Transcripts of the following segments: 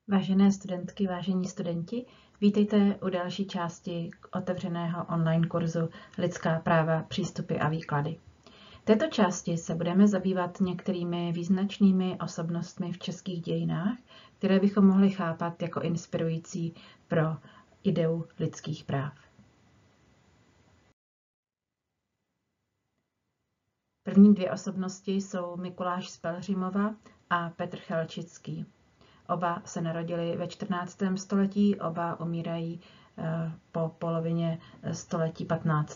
Vážené studentky, vážení studenti, vítejte u další části otevřeného online kurzu Lidská práva, přístupy a výklady. V této části se budeme zabývat některými význačnými osobnostmi v českých dějinách, které bychom mohli chápat jako inspirující pro ideu lidských práv. První dvě osobnosti jsou Mikuláš z Pelhřimova a Petr Chelčický. Oba se narodili ve 14. století, oba umírají po polovině století 15.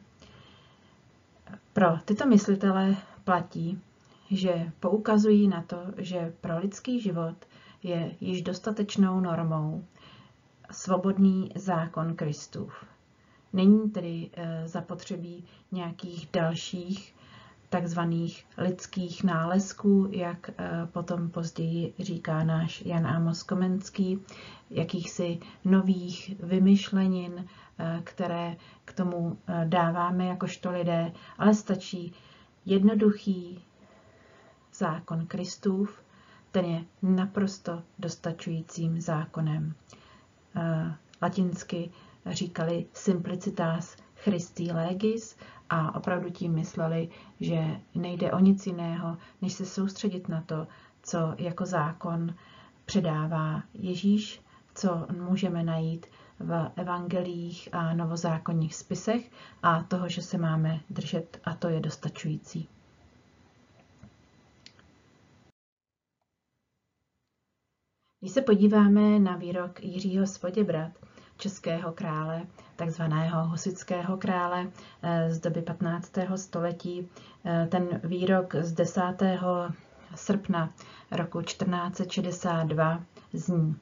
Pro tyto myslitele platí, že poukazují na to, že pro lidský život je již dostatečnou normou svobodný zákon Kristův. Není tedy zapotřebí nějakých dalších takzvaných lidských nálezků, jak potom později říká náš Jan Amos Komenský, jakýchsi nových vymyšlenin, které k tomu dáváme jakožto lidé, ale stačí jednoduchý zákon Kristův, ten je naprosto dostačujícím zákonem. Latinsky říkali simplicitas Christi legis a opravdu tím mysleli, že nejde o nic jiného, než se soustředit na to, co jako zákon předává Ježíš, co můžeme najít v evangelích a novozákonních spisech a toho, že se máme držet, a to je dostačující. Když se podíváme na výrok Jiřího z Poděbrad, českého krále, takzvaného husitského krále z doby 15. století, ten výrok z 10. srpna roku 1462 zní: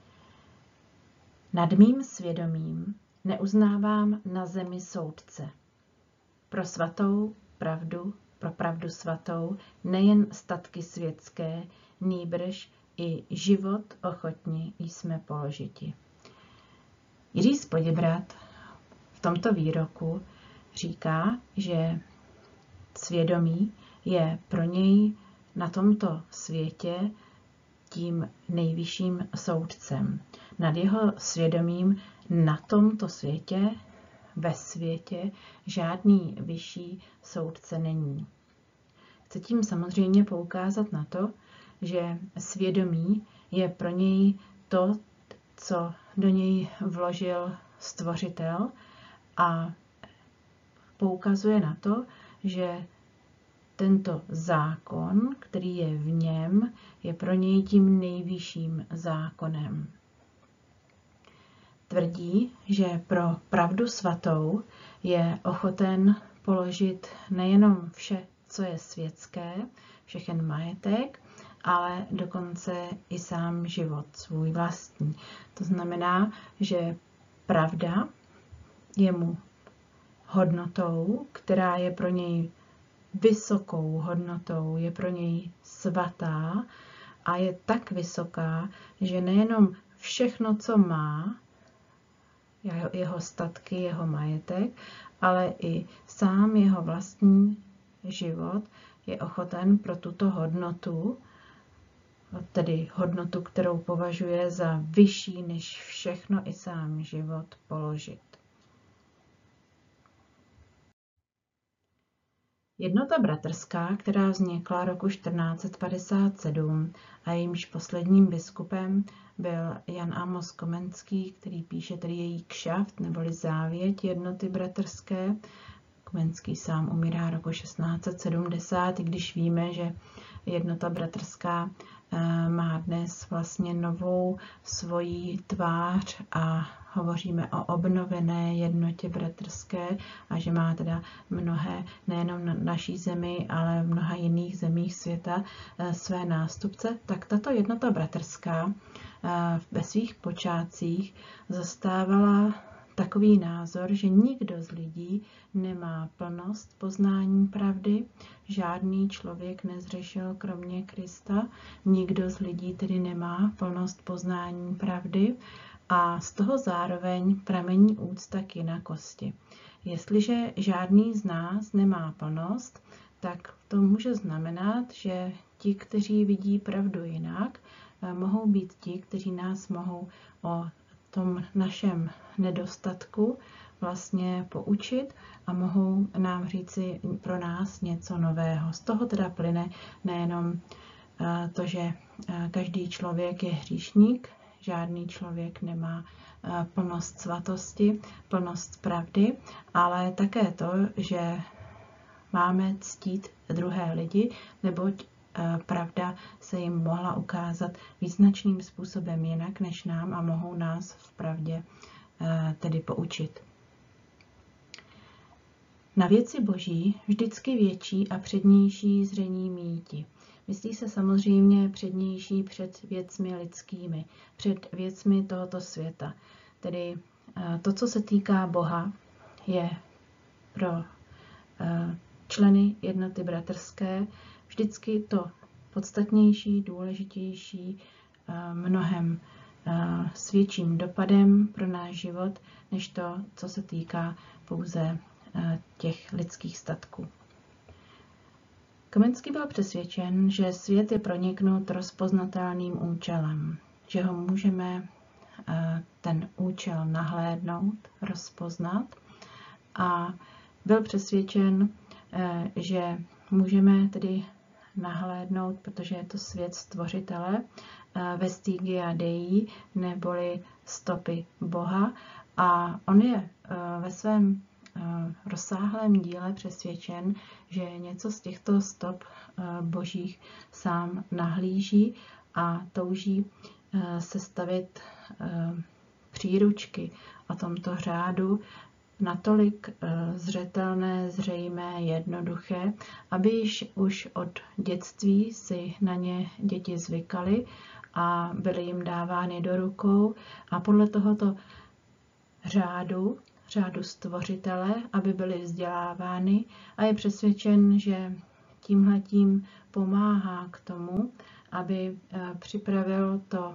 Nad mým svědomím neuznávám na zemi soudce. Pro svatou pravdu, pro pravdu svatou, nejen statky světské, nýbrž i život ochotni jsme položiti. Jiří z Poděbrad v tomto výroku říká, že svědomí je pro něj na tomto světě tím nejvyšším soudcem. Nad jeho svědomím na tomto světě, ve světě, žádný vyšší soudce není. Chci tím samozřejmě poukázat na to, že svědomí je pro něj to, co do něj vložil Stvořitel, a poukazuje na to, že tento zákon, který je v něm, je pro něj tím nejvyšším zákonem. Tvrdí, že pro pravdu svatou je ochoten položit nejenom vše, co je světské, všechen majetek, ale dokonce i sám život, svůj vlastní. To znamená, že pravda je mu hodnotou, která je pro něj vysokou hodnotou, je pro něj svatá a je tak vysoká, že nejenom všechno, co má, jeho statky, jeho majetek, ale i sám jeho vlastní život je ochoten pro tuto hodnotu, tedy hodnotu, kterou považuje za vyšší než všechno i sám život, položit. Jednota bratrská, která vznikla roku 1457 a jejímž posledním biskupem byl Jan Amos Komenský, který píše tedy její kšaft neboli závěť jednoty bratrské. Komenský sám umírá roku 1670, i když víme, že jednota bratrská má dnes vlastně novou svoji tvář a hovoříme o obnovené jednotě bratrské a že má teda mnohé, nejenom na naší zemi, ale v mnoha jiných zemích světa své nástupce, tak tato jednota bratrská ve svých počátcích zastávala takový názor, že nikdo z lidí nemá plnost poznání pravdy, žádný člověk nezřešil kromě Krista, nikdo z lidí tedy nemá plnost poznání pravdy a z toho zároveň pramení úcta k jinakosti. Jestliže žádný z nás nemá plnost, tak to může znamenat, že ti, kteří vidí pravdu jinak, mohou být ti, kteří nás mohou o tom našem nedostatku vlastně poučit a mohou nám říci pro nás něco nového. Z toho teda plyne nejenom to, že každý člověk je hříšník, žádný člověk nemá plnost svatosti, plnost pravdy, ale také to, že máme ctít druhé lidi, neboť pravda se jim mohla ukázat význačným způsobem jinak než nám a mohou nás v pravdě tedy poučit. Na věci boží vždycky větší a přednější zření míti. Myslí se samozřejmě přednější před věcmi lidskými, před věcmi tohoto světa. Tedy to, co se týká Boha, je pro členy jednoty bratrské vždycky to podstatnější, důležitější, mnohem s větším dopadem pro náš život, než to, co se týká pouze těch lidských statků. Komenský byl přesvědčen, že svět je proniknut rozpoznatelným účelem, že ho můžeme ten účel nahlédnout, rozpoznat a byl přesvědčen, že můžeme tedy nahlédnout, protože je to svět stvořitele, vestigia Dei, neboli stopy Boha, a on je ve svém rozsáhlém díle přesvědčen, že něco z těchto stop božích sám nahlíží a touží sestavit příručky o tomto řádu natolik zřetelné, zřejmé, jednoduché, aby již už od dětství si na ně děti zvykaly a byly jim dávány do rukou a podle tohoto řádu stvořitele, aby byly vzdělávány, a je přesvědčen, že tímhletím pomáhá k tomu, aby připravil to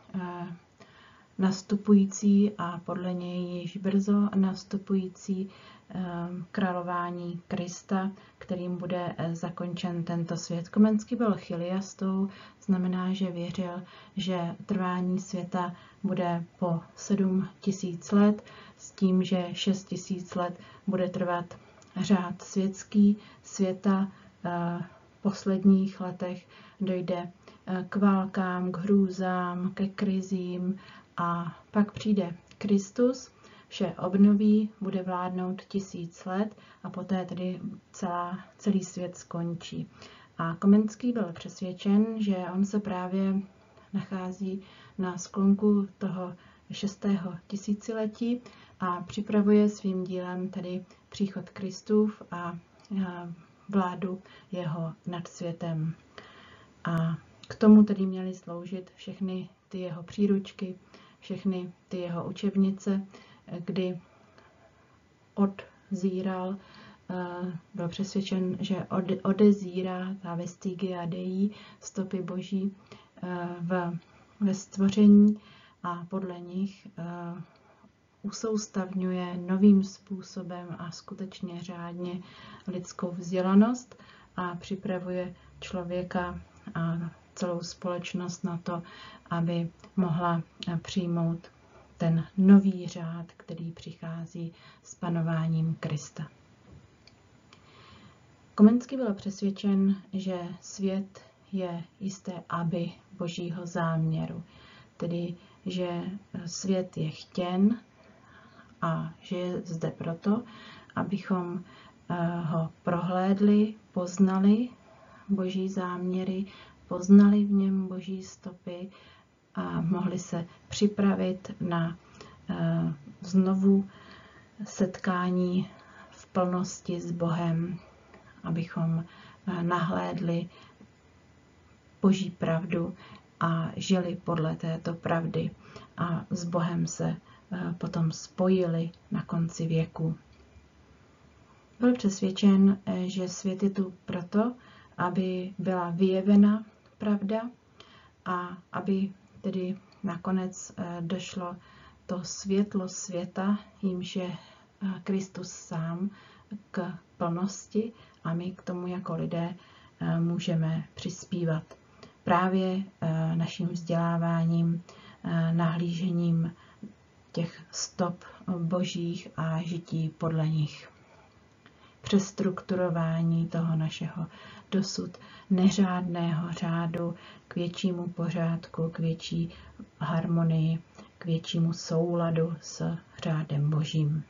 nastupující a podle něj již brzo nastupující králování Krista, kterým bude zakončen tento svět. Komenský byl chiliastou, znamená, že věřil, že trvání světa bude po 7 000 let, s tím, že 6 000 let bude trvat řád světský světa. V posledních letech dojde k válkám, k hrůzám, ke krizím a pak přijde Kristus, vše obnoví, bude vládnout 1000 let a poté tedy celý svět skončí. A Komenský byl přesvědčen, že on se právě nachází na sklonku toho 6. tisíciletí a připravuje svým dílem tedy příchod Kristův a vládu jeho nad světem. A k tomu tedy měly sloužit všechny ty jeho příručky, všechny ty jeho učebnice, kdy odzíral, byl přesvědčen, že odezírá ta vestigia Dei, stopy boží ve stvoření a podle nich usoustavňuje novým způsobem a skutečně řádně lidskou vzdělanost a připravuje člověka a celou společnost na to, aby mohla přijmout ten nový řád, který přichází s panováním Krista. Komenský byl přesvědčen, že svět je jisté aby božího záměru, tedy že svět je chtěn a že je zde proto, abychom ho prohlédli, poznali boží záměry, poznali v něm boží stopy a mohli se připravit na znovu setkání v plnosti s Bohem, abychom nahlédli boží pravdu a žili podle této pravdy a s Bohem se potom spojili na konci věku. Byl přesvědčen, že svět je tu proto, aby byla vyjevena pravda a aby tedy nakonec došlo to světlo světa, jímž je Kristus sám, k plnosti a my k tomu jako lidé můžeme přispívat. právě naším vzděláváním, nahlížením těch stop božích a žití podle nich. Přestrukturování toho našeho dosud neřádného řádu k většímu pořádku, k větší harmonii, k většímu souladu s řádem božím.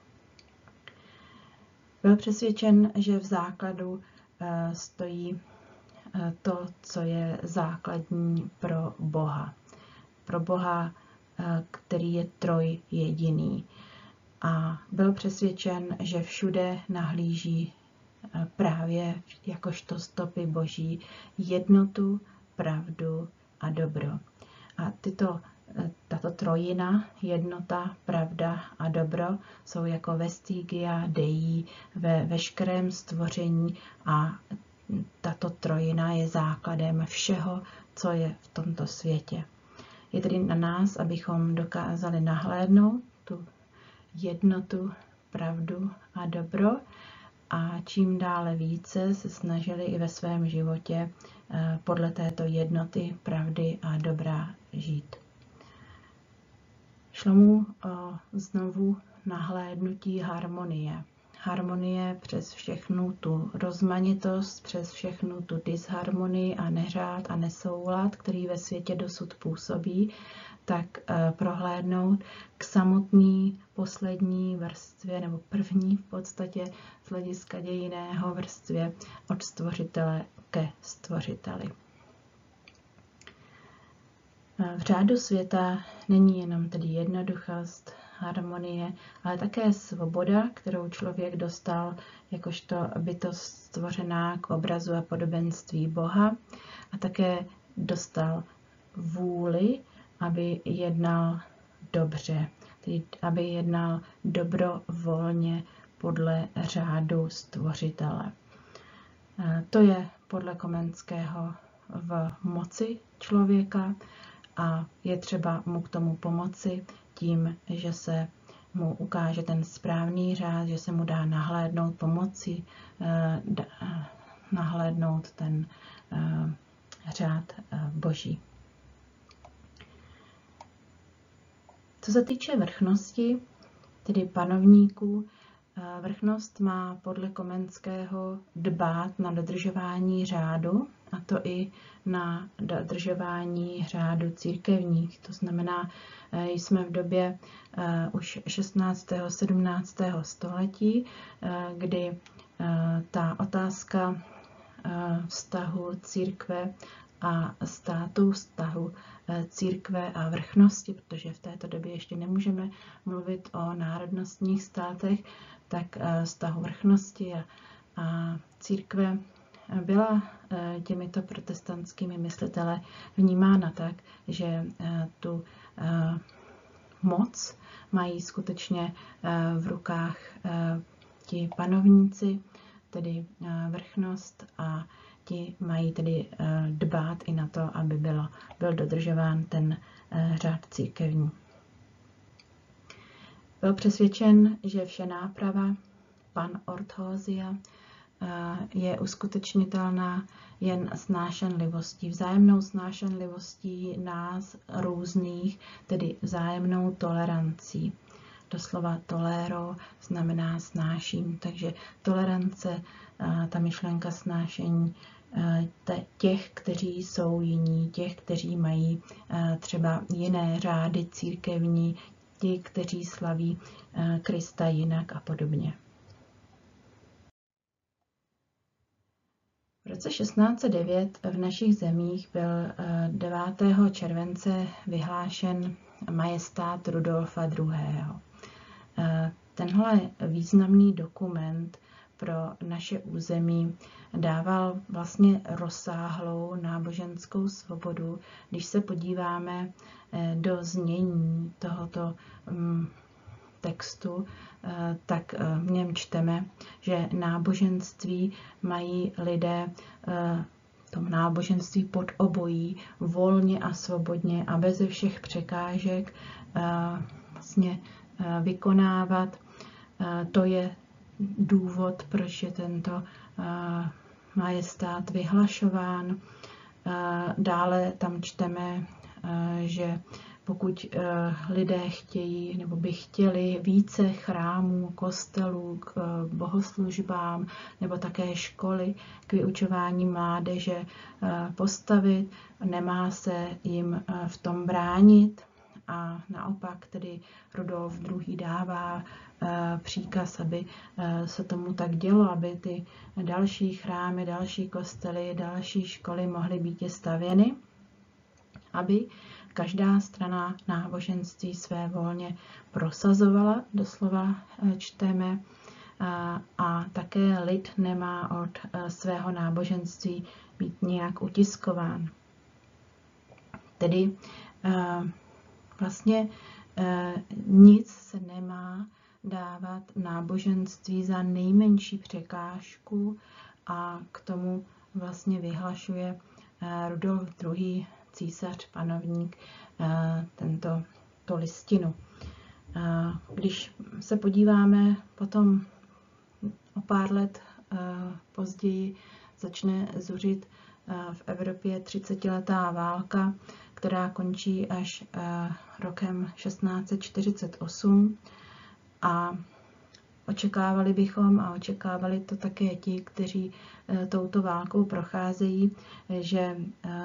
Byl přesvědčen, že v základu stojí to, co je základní pro Boha. Pro Boha, který je trojjediný. A byl přesvědčen, že všude nahlíží právě jakožto stopy boží jednotu, pravdu a dobro. A tato trojina, jednota, pravda a dobro, jsou jako vestigia Dei ve veškerém stvoření a tato trojina je základem všeho, co je v tomto světě. Je tedy na nás, abychom dokázali nahlédnout tu jednotu, pravdu a dobro a čím dále více se snažili i ve svém životě podle této jednoty, pravdy a dobra žít. Šlo mu o znovu nahlédnutí harmonie. Harmonie přes všechnu tu rozmanitost, přes všechnu tu disharmonii a neřád a nesoulad, který ve světě dosud působí, tak prohlédnout k samotný poslední vrstvě, nebo první v podstatě z hlediska dějinného vrstvě od stvořitele ke stvořiteli. V řádu světa není jenom tedy jednoduchost, harmonie, ale také svoboda, kterou člověk dostal jakožto bytost stvořená k obrazu a podobenství Boha, a také dostal vůli, aby jednal dobře, tedy aby jednal dobrovolně podle řádu stvořitele. To je podle Komenského v moci člověka a je třeba mu k tomu pomoci tím, že se mu ukáže ten správný řád, že se mu dá nahlédnout pomoci, nahlédnout ten řád boží. Co se týče vrchnosti, tedy panovníků, vrchnost má podle Komenského dbát na dodržování řádu, a to i na dodržování řádu církevních. To znamená, jsme v době už 16. 17. století, kdy ta otázka vztahu církve a státu, vztahu církve a vrchnosti, protože v této době ještě nemůžeme mluvit o národnostních státech, tak vztahu vrchnosti a církve byla těmito protestantskými mysliteli vnímána tak, že tu moc mají skutečně v rukách ti panovníci, tedy vrchnost, a ti mají tedy dbát i na to, aby byl dodržován ten řád církevní. Byl přesvědčen, že vše náprava, panorthózia, je uskutečnitelná jen snášenlivostí, vzájemnou snášenlivostí nás různých, tedy vzájemnou tolerancí. Doslova tolero znamená snáším, takže tolerance, ta myšlenka snášení těch, kteří jsou jiní, těch, kteří mají třeba jiné řády církevní, ti, kteří slaví Krista jinak a podobně. V roce 1609 v našich zemích byl 9. července vyhlášen majestát Rudolfa II. Tenhle významný dokument pro naše území dával vlastně rozsáhlou náboženskou svobodu. Když se podíváme do znění tohoto textu, tak v něm čteme, že náboženství mají lidé v tom náboženství pod obojí volně a svobodně a beze všech překážek vlastně vykonávat. To je důvod, proč je tento majestát vyhlašován. Dále tam čteme, že pokud lidé chtějí nebo by chtěli více chrámů, kostelů k bohoslužbám nebo také školy k vyučování mládeže postavit, nemá se jim v tom bránit. A naopak tedy Rudolf II. Dává příkaz, aby se tomu tak dělo, aby ty další chrámy, další kostely, další školy mohly být stavěny, aby každá strana náboženství své volně prosazovala, doslova čteme, a také lid nemá od svého náboženství být nějak utiskován. Tedy vlastně nic se nemá dávat náboženství za nejmenší překážku a k tomu vlastně vyhlašuje Rudolf II. Císař, panovník, to listinu. Když se podíváme potom o pár let později, začne zuřit v Evropě 30letá válka, která končí až rokem 1648 a očekávali bychom, a očekávali to také ti, kteří touto válkou procházejí, že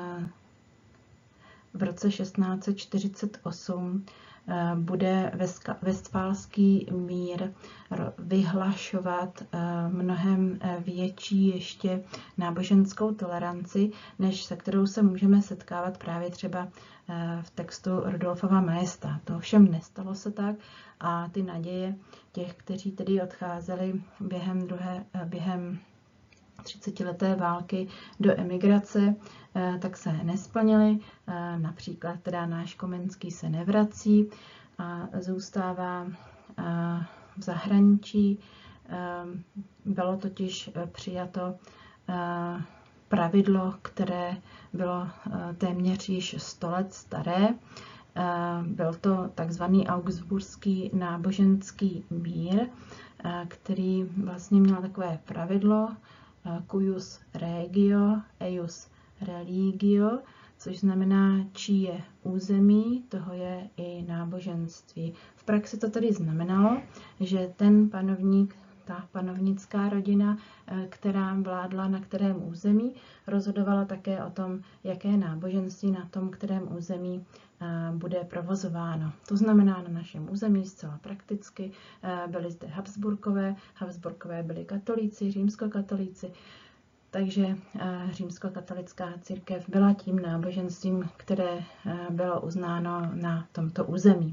v roce 1648 bude Vestfálský mír vyhlašovat mnohem větší ještě náboženskou toleranci, než se kterou se můžeme setkávat právě třeba v textu Rudolfova Majesta. To ovšem nestalo se tak a ty naděje těch, kteří tedy odcházeli během 30leté války do emigrace, tak se nesplnily. Například teda náš Komenský se nevrací a zůstává v zahraničí. Bylo totiž přijato pravidlo, které bylo téměř již 100 let staré. Byl to takzvaný Augsburský náboženský mír, který vlastně měl takové pravidlo cuius regio, eius religio, což znamená, čí je území, toho je i náboženství. V praxi to tedy znamenalo, že ten panovník, ta panovnická rodina, která vládla na kterém území, rozhodovala také o tom, jaké náboženství na tom kterém území bude provozováno. To znamená, na našem území zcela prakticky byli zde Habsburkové byli katolíci, římskokatolíci, takže římskokatolická církev byla tím náboženstvím, které bylo uznáno na tomto území.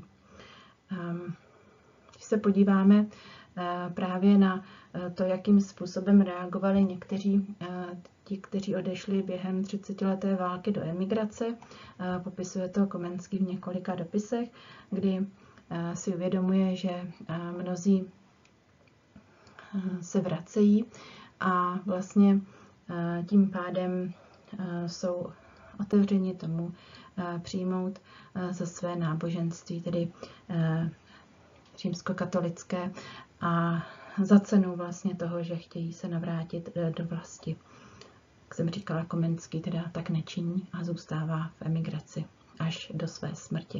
Když se podíváme právě na to, jakým způsobem reagovali někteří ti, kteří odešli během 30leté války do emigrace, popisuje to Komenský v několika dopisech, kdy si uvědomuje, že mnozí se vracejí a vlastně tím pádem jsou otevřeni tomu přijmout za své náboženství, tedy římskokatolické, a za cenu vlastně toho, že chtějí se navrátit do vlasti. Jak jsem říkala, Komenský teda tak nečiní a zůstává v emigraci až do své smrti.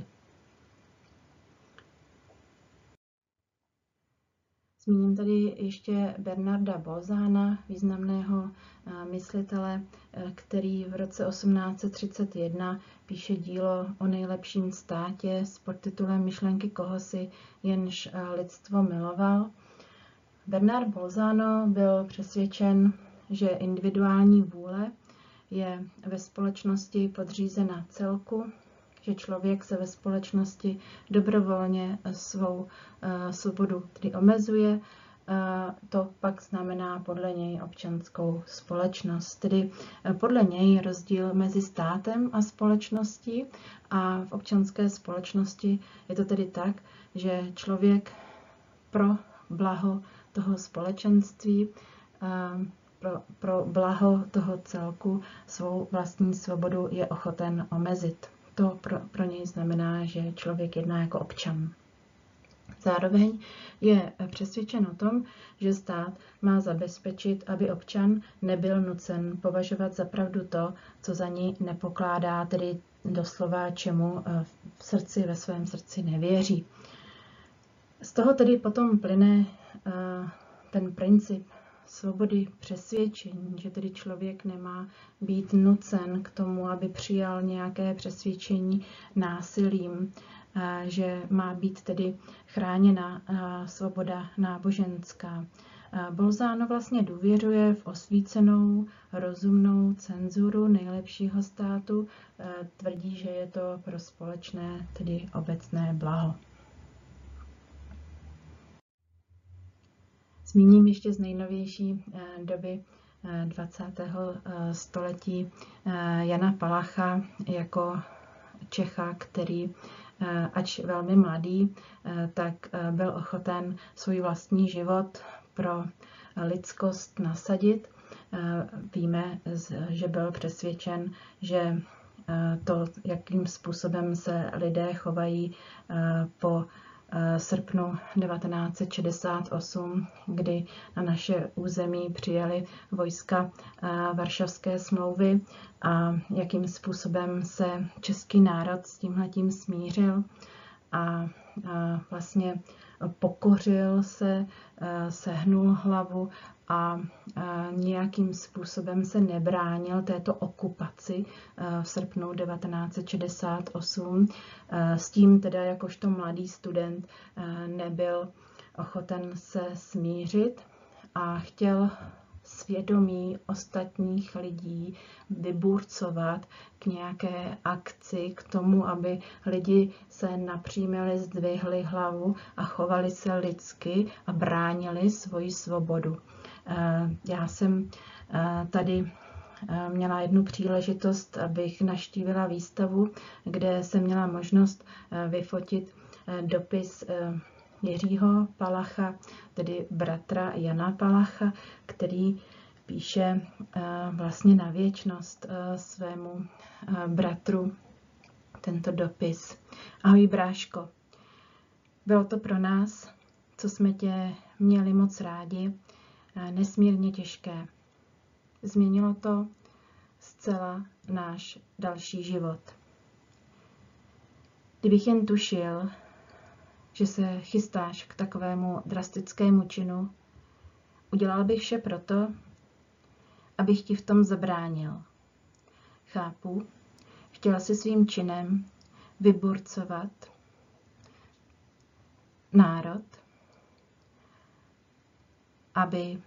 Zmíním tady ještě Bernarda Bolzana, významného myslitele, který v roce 1831 píše dílo o nejlepším státě s podtitulem Myšlenky kohosi, jenž lidstvo miloval. Bernard Bolzano byl přesvědčen, že individuální vůle je ve společnosti podřízena celku, že člověk se ve společnosti dobrovolně svou svobodu tedy omezuje. To pak znamená podle něj občanskou společnost. Tedy podle něj rozdíl mezi státem a společností, a v občanské společnosti je to tedy tak, že člověk pro blaho toho společenství, pro blaho toho celku svou vlastní svobodu je ochoten omezit. To pro něj znamená, že člověk jedná jako občan. Zároveň je přesvědčen o tom, že stát má zabezpečit, aby občan nebyl nucen považovat za pravdu to, co za ní nepokládá, tedy doslova čemu ve svém srdci nevěří. Z toho tedy potom plyne ten princip svobody přesvědčení, že tedy člověk nemá být nucen k tomu, aby přijal nějaké přesvědčení násilím, že má být tedy chráněna svoboda náboženská. Bolzano vlastně důvěřuje v osvícenou, rozumnou cenzuru nejlepšího státu, tvrdí, že je to pro společné, tedy obecné blaho. Zmíním ještě z nejnovější doby 20. století Jana Palacha jako Čecha, který ač velmi mladý, tak byl ochoten svůj vlastní život pro lidskost nasadit. Víme, že byl přesvědčen, že to, jakým způsobem se lidé chovají po srpnu 1968, kdy na naše území přijeli vojska Varšavské smlouvy a jakým způsobem se český národ s tímhletím smířil a vlastně pokořil se, sehnul hlavu a nějakým způsobem se nebránil této okupaci v srpnu 1968. S tím teda jakožto mladý student nebyl ochoten se smířit a chtěl svědomí ostatních lidí vyburcovat k nějaké akci, k tomu, aby lidi se napřímili, zdvihli hlavu a chovali se lidsky a bránili svoji svobodu. Já jsem tady měla jednu příležitost, abych navštívila výstavu, kde jsem měla možnost vyfotit dopis Jiřího Palacha, tedy bratra Jana Palacha, který píše vlastně na věčnost svému bratru tento dopis. Ahoj bráško, bylo to pro nás, co jsme tě měli moc rádi, nesmírně těžké. Změnilo to zcela náš další život. Kdybych jen tušil, že se chystáš k takovému drastickému činu, udělal bych vše proto, abych ti v tom zabránil. Chápu, chtěla si svým činem vyburcovat národ, aby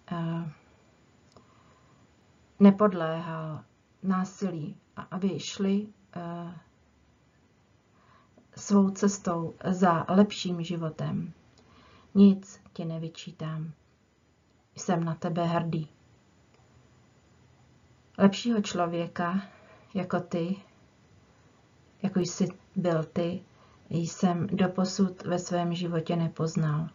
nepodléhal násilí a aby šli svou cestou za lepším životem. Nic ti nevyčítám. Jsem na tebe hrdý. Lepšího člověka jako ty, jako jsi byl ty, jsem doposud ve svém životě nepoznal.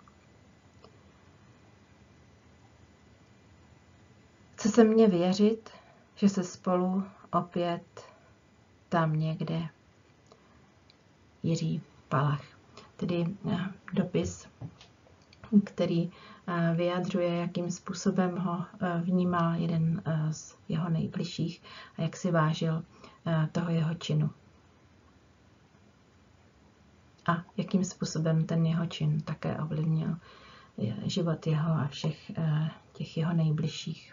Chce se mně věřit, že se spolu opět tam někde. Jiří Palach. Tedy dopis, který vyjadřuje, jakým způsobem ho vnímal jeden z jeho nejbližších a jak si vážil toho jeho činu. A jakým způsobem ten jeho čin také ovlivnil život jeho a všech těch jeho nejbližších.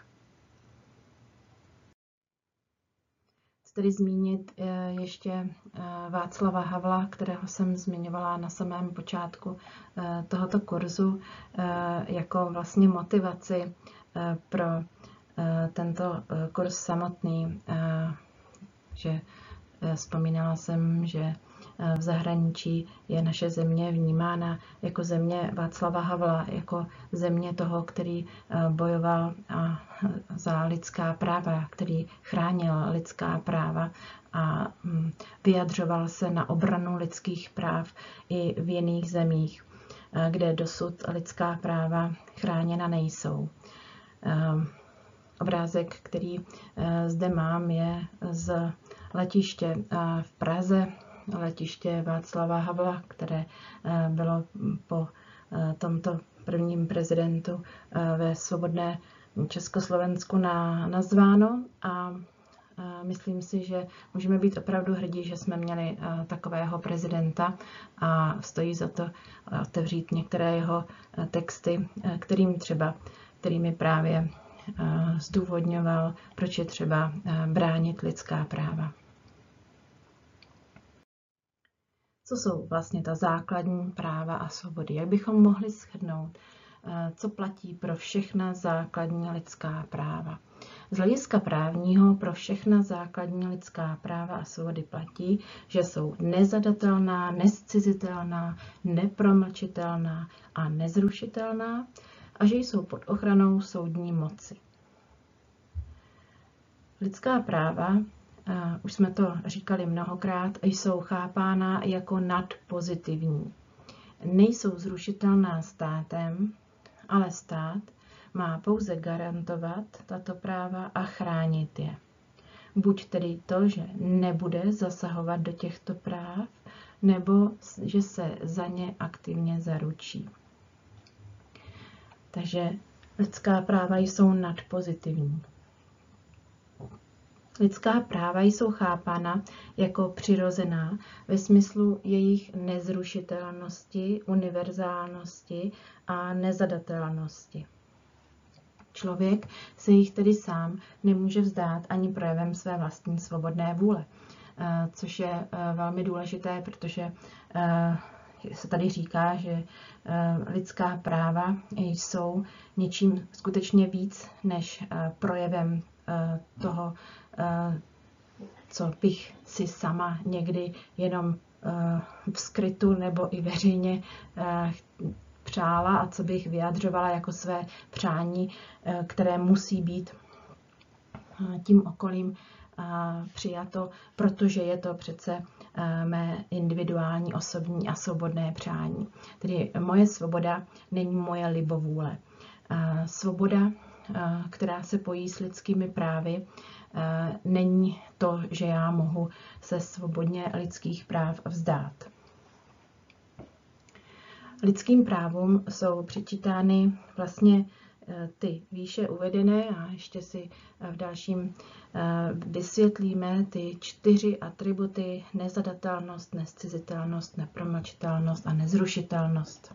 Tedy zmínit ještě Václava Havla, kterého jsem zmiňovala na samém počátku tohoto kurzu jako vlastně motivaci pro tento kurz samotný, že vzpomínala jsem, že v zahraničí je naše země vnímána jako země Václava Havla, jako země toho, který bojoval za lidská práva, který chránil lidská práva a vyjadřoval se na obranu lidských práv i v jiných zemích, kde dosud lidská práva chráněna nejsou. Obrázek, který zde mám, je z letiště v Praze, letiště Václava Havla, které bylo po tomto prvním prezidentu ve svobodné Československu nazváno, a myslím si, že můžeme být opravdu hrdí, že jsme měli takového prezidenta, a stojí za to otevřít některé jeho texty, kterými právě zdůvodňoval, proč je třeba bránit lidská práva. Co jsou vlastně ta základní práva a svobody? Jak bychom mohli shrnout, co platí pro všechna základní lidská práva? Z hlediska právního pro všechna základní lidská práva a svobody platí, že jsou nezadatelná, nezcizitelná, nepromlčitelná a nezrušitelná a že jsou pod ochranou soudní moci. Lidská práva, už jsme to říkali mnohokrát, jsou chápána jako nadpozitivní. Nejsou zrušitelná státem, ale stát má pouze garantovat tato práva a chránit je. Buď tedy to, že nebude zasahovat do těchto práv, nebo že se za ně aktivně zaručí. Takže lidská práva jsou nadpozitivní. Lidská práva jsou chápána jako přirozená ve smyslu jejich nezrušitelnosti, univerzálnosti a nezadatelnosti. Člověk se jich tedy sám nemůže vzdát ani projevem své vlastní svobodné vůle, což je velmi důležité, protože se tady říká, že lidská práva jsou něčím skutečně víc než projevem toho, co bych si sama někdy jenom v skrytu nebo i veřejně přála a co bych vyjadřovala jako své přání, které musí být tím okolím přijato, protože je to přece mé individuální, osobní a svobodné přání. Tedy moje svoboda není moje libovůle. Svoboda, která se pojí s lidskými právy, není to, že já mohu se svobodně lidských práv vzdát. Lidským právům jsou přičítány vlastně ty výše uvedené, a ještě si v dalším vysvětlíme ty 4 atributy: nezadatelnost, nezcizitelnost, nepromlčitelnost a nezrušitelnost.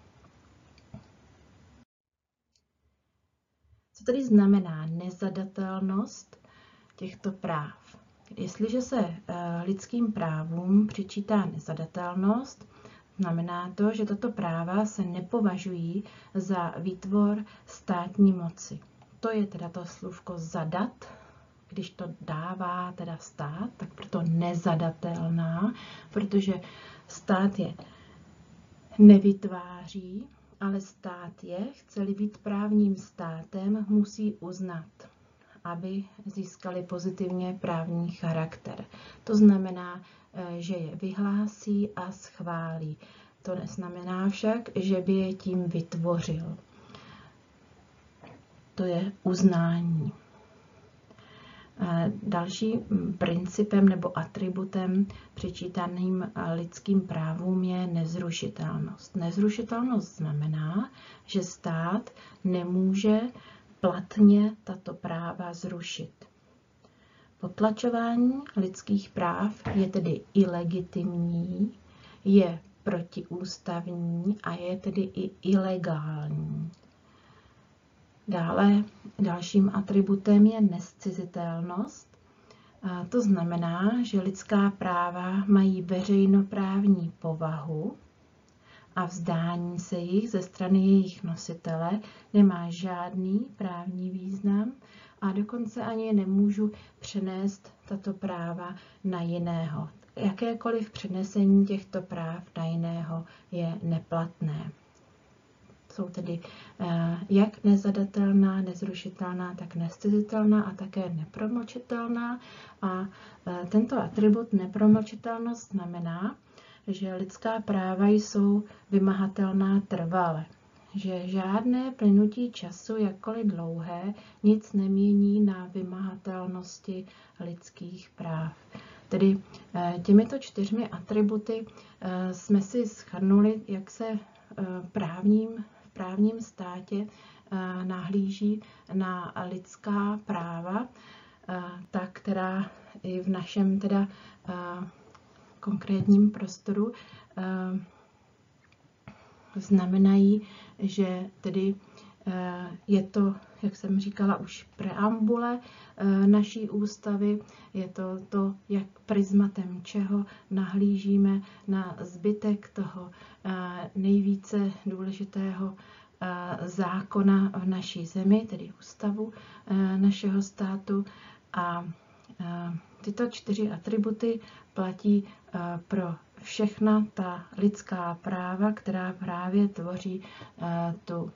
Co tedy znamená nezadatelnost těchto práv? Jestliže se lidským právům přičítá nezadatelnost, znamená to, že tato práva se nepovažují za výtvor státní moci. To je teda to slůvko zadat, když to dává teda stát, tak proto nezadatelná, protože stát je nevytváří, ale stát je, chce-li být právním státem, musí uznat, aby získali pozitivně právní charakter. To znamená, že je vyhlásí a schválí. To neznamená však, že by je tím vytvořil. To je uznání. Další principem nebo atributem přičítaným lidským právům je nezrušitelnost. Nezrušitelnost znamená, že stát nemůže platně tato práva zrušit. Potlačování lidských práv je tedy ilegitimní, je protiústavní a je tedy i ilegální. Dále dalším atributem je nezcizitelnost. To znamená, že lidská práva mají veřejnoprávní povahu a vzdání se jich ze strany jejich nositele nemá žádný právní význam a dokonce ani nemůžu přenést tato práva na jiného. Jakékoliv přenesení těchto práv na jiného je neplatné. Jsou tedy jak nezadatelná, nezrušitelná, tak nezcizitelná a také nepromlčitelná. A tento atribut nepromlčitelnost znamená, že lidská práva jsou vymahatelná trvale, že žádné plynutí času, jakkoliv dlouhé, nic nemění na vymahatelnosti lidských práv. Tedy těmito 4 atributy jsme si shrnuli, jak se v právním státě nahlíží na lidská práva, ta, která i v našem teda konkrétním prostoru znamenají, že tedy je to, jak jsem říkala, už preambule naší ústavy, je to, jak prismatem čeho nahlížíme na zbytek toho nejvíce důležitého zákona v naší zemi, tedy ústavu našeho státu. A tyto 4 atributy platí pro všechna ta lidská práva, která právě tvoří tu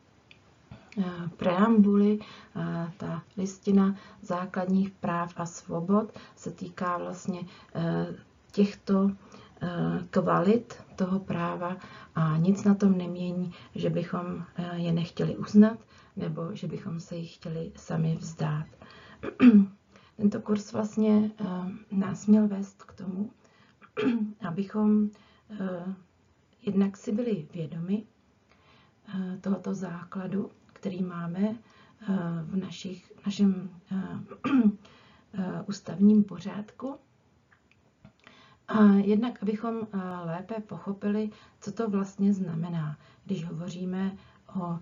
preambuli. Ta listina základních práv a svobod se týká vlastně těchto kvalit toho práva a nic na tom nemění, že bychom je nechtěli uznat nebo že bychom se jich chtěli sami vzdát. Tento kurz vlastně nás měl vést k tomu, abychom jednak si byli vědomi tohoto základu, který máme v našem ústavním pořádku. A jednak, abychom lépe pochopili, co to vlastně znamená, když hovoříme o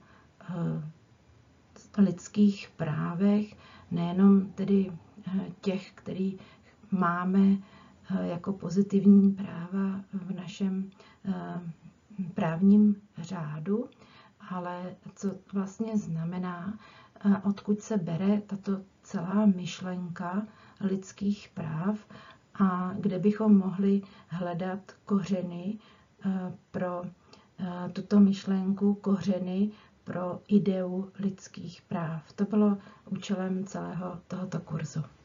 lidských právech, nejenom tedy těch, který máme jako pozitivní práva v našem právním řádu, ale co vlastně znamená, odkud se bere tato celá myšlenka lidských práv a kde bychom mohli hledat kořeny pro tuto myšlenku, kořeny pro ideu lidských práv. To bylo účelem celého tohoto kurzu.